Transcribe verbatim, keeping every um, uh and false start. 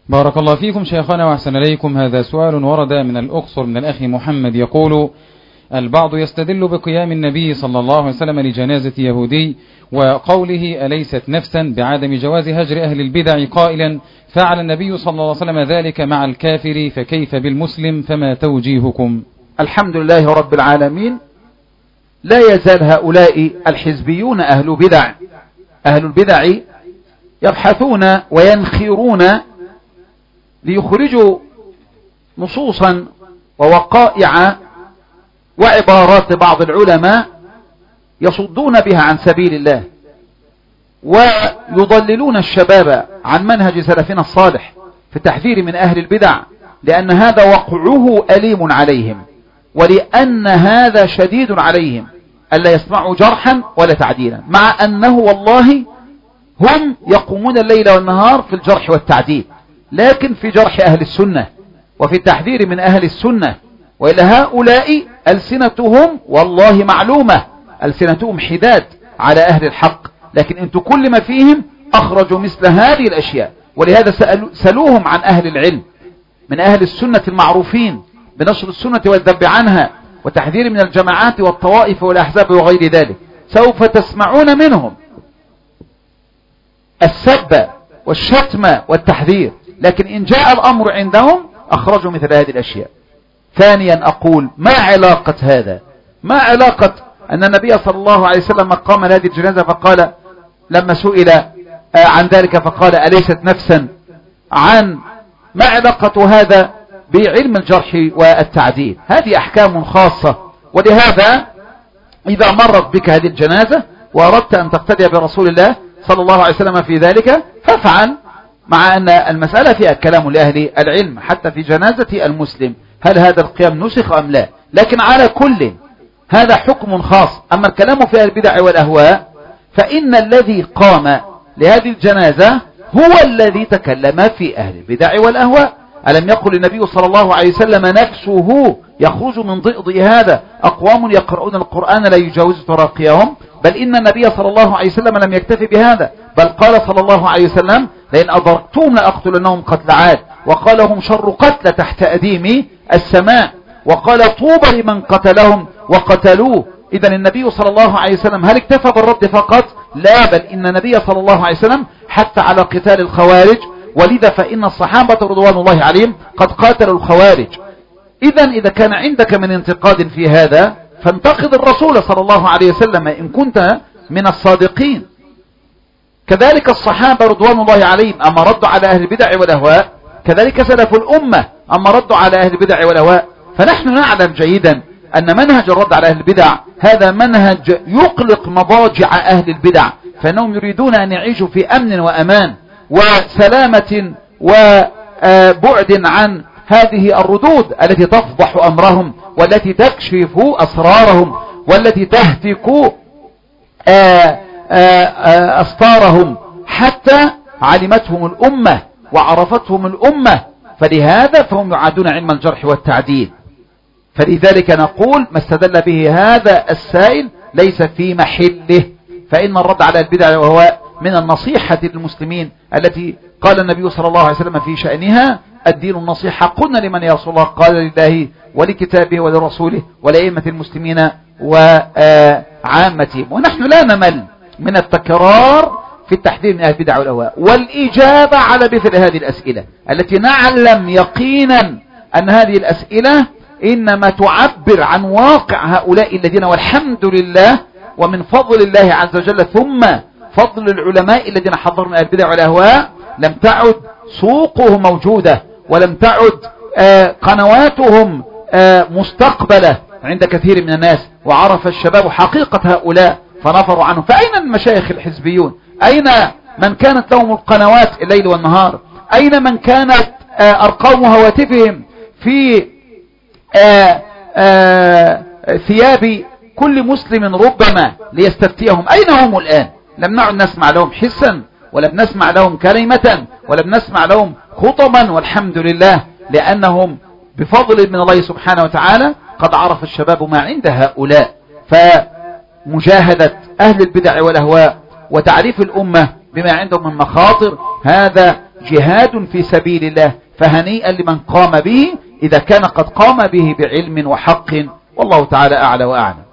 بارك الله فيكم شيخنا وأحسن إليكم. هذا سؤال ورد من الأقصر من الأخ محمد يقول: البعض يستدل بقيام النبي صلى الله عليه وسلم لجنازة يهودي وقوله أليست نفسا بعدم جواز هجر أهل البدع قائلا: فعل النبي صلى الله عليه وسلم ذلك مع الكافر فكيف بالمسلم؟ فما توجيهكم؟ الحمد لله رب العالمين. لا يزال هؤلاء الحزبيون أهل بدع أهل البدع يبحثون وينخرون ليخرجوا نصوصا ووقائع وعبارات بعض العلماء يصدون بها عن سبيل الله ويضللون الشباب عن منهج سلفنا الصالح في التحذير من أهل البدع، لأن هذا وقعه أليم عليهم، ولأن هذا شديد عليهم ألا يسمعوا جرحا ولا تعديلا، مع أنه والله هم يقومون الليل والنهار في الجرح والتعديل، لكن في جرح أهل السنة وفي التحذير من أهل السنة. وإلى هؤلاء ألسنتهم والله معلومة، ألسنتهم حداد على أهل الحق، لكن انتم كل ما فيهم أخرجوا مثل هذه الأشياء. ولهذا سألوهم عن أهل العلم من أهل السنة المعروفين بنشر السنة والذب عنها وتحذير من الجماعات والطوائف والأحزاب وغير ذلك، سوف تسمعون منهم السب والشتم والتحذير، لكن إن جاء الأمر عندهم أخرجوا مثل هذه الأشياء. ثانيا أقول: ما علاقة هذا؟ ما علاقة أن النبي صلى الله عليه وسلم قام لهذه الجنازة فقال لما سئل عن ذلك فقال أليست نفسا؟ عن ما علاقة هذا بعلم الجرح والتعديل؟ هذه أحكام خاصة. ولهذا إذا مرت بك هذه الجنازة وأردت أن تقتدي برسول الله صلى الله عليه وسلم في ذلك فافعل، مع أن المسألة فيها كلام لأهل العلم حتى في جنازة المسلم هل هذا القيام نسخ أم لا، لكن على كل هذا حكم خاص. أما الكلام في أهل البدع والأهواء فإن الذي قام لهذه الجنازة هو الذي تكلم في أهل البدع والأهواء. ألم يقل النبي صلى الله عليه وسلم نفسه يخرج من ضئضئ هذا أقوام يقرؤون القرآن لا يجاوز تراقيهم؟ بل إن النبي صلى الله عليه وسلم لم يكتفي بهذا، بل قال صلى الله عليه وسلم لئن أضرتم لأقتلنهم قتل عاد، وقال هم شر قتل تحت أديم السماء، وقال طوبى لمن قتلهم وقتلوه. إذا النبي صلى الله عليه وسلم هل اكتفى بالرد فقط؟ لا، بل إن النبي صلى الله عليه وسلم حتى على قتال الخوارج، ولذا فإن الصحابة رضوان الله عليهم قد قاتلوا الخوارج. إذا إذا كان عندك من انتقاد في هذا فانتقد الرسول صلى الله عليه وسلم إن كنت من الصادقين. كذلك الصحابة رضوان الله عليهم أما ردوا على أهل البدع والأهواء، كذلك سلف الأمة أما ردوا على أهل البدع والأهواء. فنحن نعلم جيدا أن منهج الرد على أهل البدع هذا منهج يقلق مضاجع أهل البدع، فإنهم يريدون أن يعيشوا في أمن وأمان وسلامة وبعد عن هذه الردود التي تفضح أمرهم والتي تكشف أسرارهم والتي تهتك أستارهم حتى علمتهم الأمة وعرفتهم الأمة. فلهذا فهم يعادون علم الجرح والتعديل. فلذلك نقول ما استدل به هذا السائل ليس في محله، فإن الرد على البدع وهو من النصيحة للمسلمين التي قال النبي صلى الله عليه وسلم في شأنها الدين النصيحة. قلنا لمن يا رسول الله؟ قال لله ولكتابه ولرسوله ولأئمة المسلمين وعامتهم. ونحن لا نمل من التكرار في التحذير من أهل البدع والأهواء والإجابة على مثل هذه الأسئلة التي نعلم يقينا أن هذه الأسئلة إنما تعبر عن واقع هؤلاء الذين والحمد لله ومن فضل الله عز وجل ثم فضل العلماء الذين حضروا من أهل البدع والأهواء لم تعد سوقهم موجودة ولم تعد آه قنواتهم آه مستقبلة عند كثير من الناس، وعرف الشباب حقيقة هؤلاء فنفروا عنهم. فأين المشايخ الحزبيون؟ أين من كانت لهم القنوات الليل والنهار؟ أين من كانت آه أرقام هواتفهم في آه آه ثياب كل مسلم ربما ليستفتيهم؟ أين هم الآن؟ لم نعد نسمع لهم حسا، ولم نسمع لهم كلمة، ولم نسمع لهم خطبا، والحمد لله لأنهم بفضل من الله سبحانه وتعالى قد عرف الشباب ما عند هؤلاء. فمجاهدة أهل البدع والأهواء وتعريف الأمة بما عندهم من مخاطر هذا جهاد في سبيل الله، فهنيئا لمن قام به إذا كان قد قام به بعلم وحق، والله تعالى أعلى وأعلم.